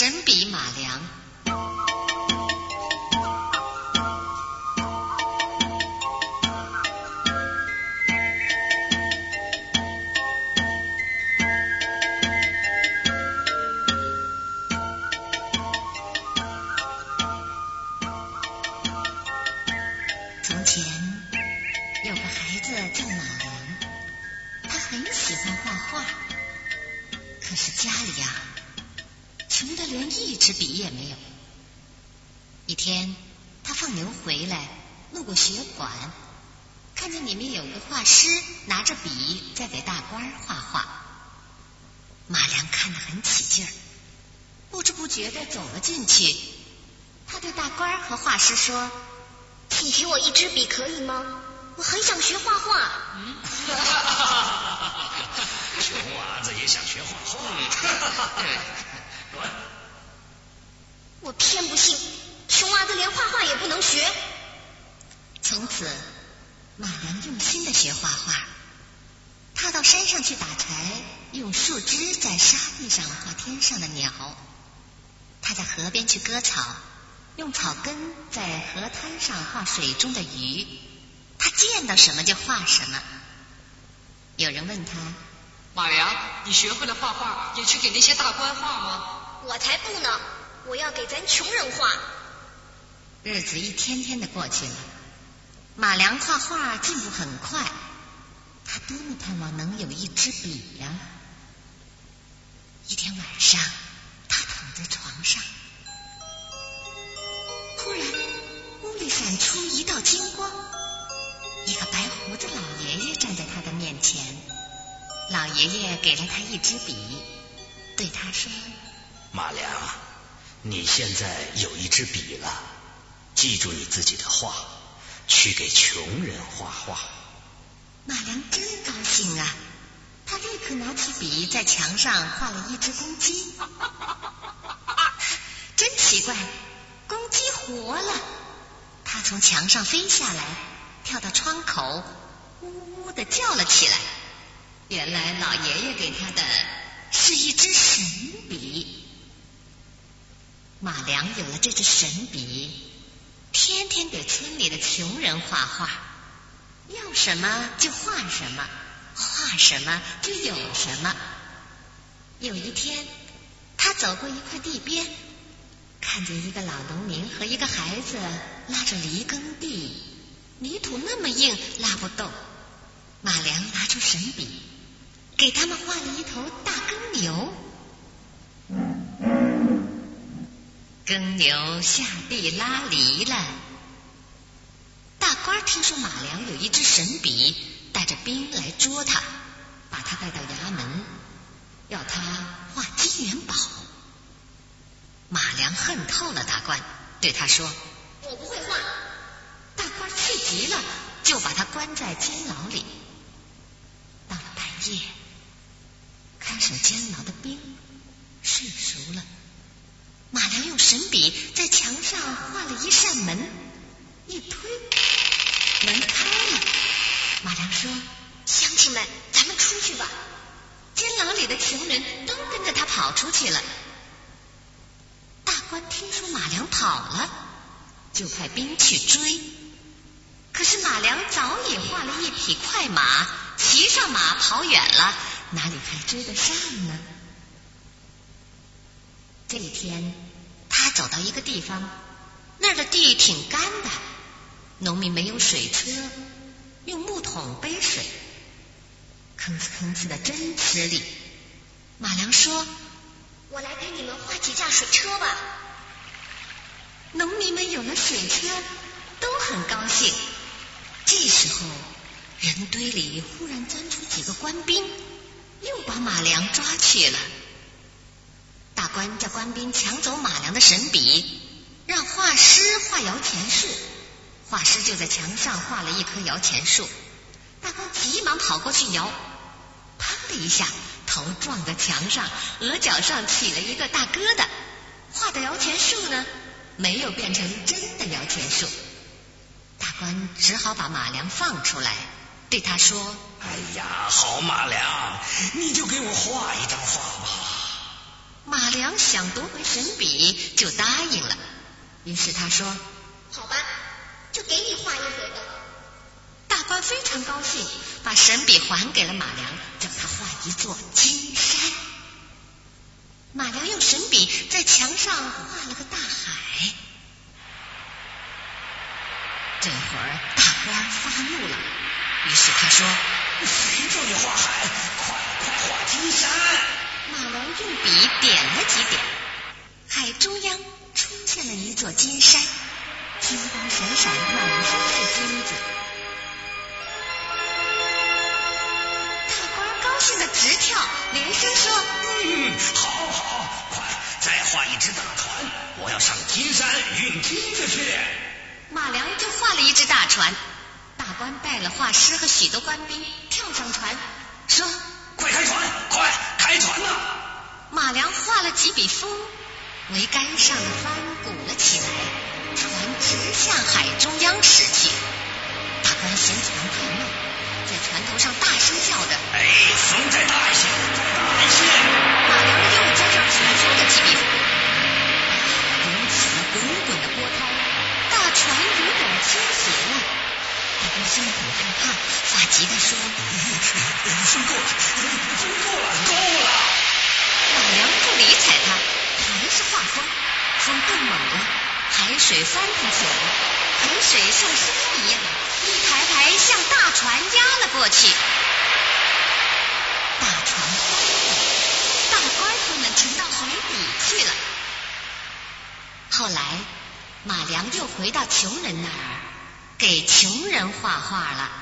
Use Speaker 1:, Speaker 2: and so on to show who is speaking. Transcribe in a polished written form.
Speaker 1: 神笔马良。从前有个孩子叫马良，他很喜欢画画，可是家里穷得连一支笔也没有。一天他放牛回来，路过学馆，看见里面有个画师拿着笔在给大官画画。马良看得很起劲儿，不知不觉地走了进去。他对大官和画师说：
Speaker 2: 请给我一支笔可以吗？我很想学画画。
Speaker 3: 穷娃子也想学画画。
Speaker 2: 我偏不信，穷娃子连画画也不能学。
Speaker 1: 从此马良用心地学画画。他到山上去打柴，用树枝在沙地上画天上的鸟。他在河边去割草，用草根在河滩上画水中的鱼。他见到什么就画什么。有人问他：
Speaker 4: 马良，你学会了画画，也去给那些大官画吗？
Speaker 2: 我才不呢，我要给咱穷人画。
Speaker 1: 日子一天天的过去了，马良画画进步很快，他多么盼望能有一支笔呀！一天晚上，他躺在床上，突然屋里闪出一道金光，一个白胡子老爷爷站在他的面前。老爷爷给了他一支笔，对他说：
Speaker 3: 马良，你现在有一支笔了，记住你自己的话，去给穷人画画。
Speaker 1: 马良真高兴啊，他立刻拿起笔在墙上画了一只公鸡。真奇怪，公鸡活了，它从墙上飞下来，跳到窗口，呜呜地叫了起来。原来老爷爷给他的是一支神笔。马良有了这支神笔，天天给村里的穷人画画，要什么就画什么，画什么就有什么。有一天，他走过一块地边，看见一个老农民和一个孩子拉着犁耕地，泥土那么硬拉不动。马良拿出神笔，给他们画了一头大耕牛。耕牛下地拉犁了。大官听说马良有一支神笔，带着兵来捉他，把他带到衙门，要他画金元宝。马良恨透了大官，对他说：
Speaker 2: 我不会画。
Speaker 1: 大官气急了，就把他关在监牢里。到了半夜，看守监牢的兵睡熟了，马良用神笔在墙上画了一扇门，一推，门开了。马良说：
Speaker 2: 乡亲们，咱们出去吧。
Speaker 1: 监牢里的穷人都跟着他跑出去了。大官听说马良跑了，就派兵去追。可是马良早已画了一匹快马，骑上马跑远了，哪里还追得上呢？这一天，他走到一个地方，那儿的地挺干的，农民没有水车，用木桶背水，吭哧吭哧的真吃力。马良说：
Speaker 2: 我来给你们画几架水车吧。
Speaker 1: 农民们有了水车，都很高兴。这时候，人堆里忽然钻出几个官兵，又把马良抓去了。大官叫官兵抢走马良的神笔，让画师画摇钱树。画师就在墙上画了一棵摇钱树，大官急忙跑过去摇，砰的一下，头撞在墙上，额角上起了一个大疙瘩。画的摇钱树呢，没有变成真的摇钱树。大官只好把马良放出来，对他说：
Speaker 3: 哎呀，好马良，你就给我画一张画吧。
Speaker 1: 马良想夺回神笔，就答应了。于是他说：
Speaker 2: 好吧，就给你画一回吧。
Speaker 1: 大官非常高兴，把神笔还给了马良，叫他画一座金山。马良用神笔在墙上画了个大海。这会儿大官发怒了，于是他说：
Speaker 3: 谁叫你画海？快画金山！
Speaker 1: 马良用笔点了几点，海中央出现了一座金山，金光闪闪，满山是金子。大官高兴得直跳，连声说：
Speaker 3: 好，快再画一只大船，我要上金山运金子去。
Speaker 1: 马良就画了一只大船，大官带了画师和许多官兵跳上船，说：
Speaker 3: 快开船，快开船呐！
Speaker 1: 马良画了几笔风，桅杆上的帆鼓了起来，船直向海中央驶去。大官嫌船太慢，在船头上大声叫着：
Speaker 3: 风再大一些，再大一些！
Speaker 1: 马良又加上许多的几笔风，涌起了滚滚的波涛，大船有点倾斜了。大官心里很害怕，发急地说：
Speaker 3: 风够了！
Speaker 1: 马良不理睬他，还是画风，风更猛了，海水翻腾起来，海水像山一样，一排排向大船压了过去。大船翻了，大官他们沉到海底去了。后来马良又回到穷人那儿，给穷人画画了。